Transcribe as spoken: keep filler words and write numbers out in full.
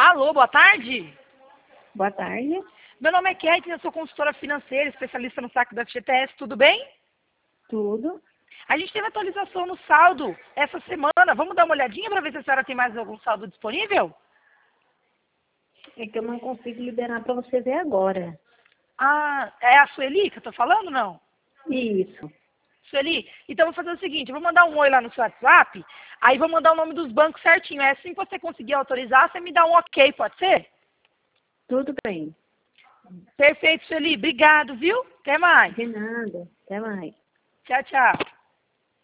Alô, boa tarde. Boa tarde. Meu nome é Kathleen, eu sou consultora financeira, especialista no saque da F G T S, tudo bem? Tudo. A gente teve atualização no saldo essa semana. Vamos dar uma olhadinha para ver se a senhora tem mais algum saldo disponível? É que eu não consigo liberar para você ver agora. Ah, é a Sueli que eu tô falando, não? Isso. Sueli, então eu vou fazer o seguinte, eu vou mandar um oi lá no seu WhatsApp, aí vou mandar o nome dos bancos certinho. É assim que você conseguir autorizar, você me dá um ok, pode ser? Tudo bem. Perfeito, Sueli. Obrigado, viu? Até mais. De nada. Até mais. Tchau, tchau.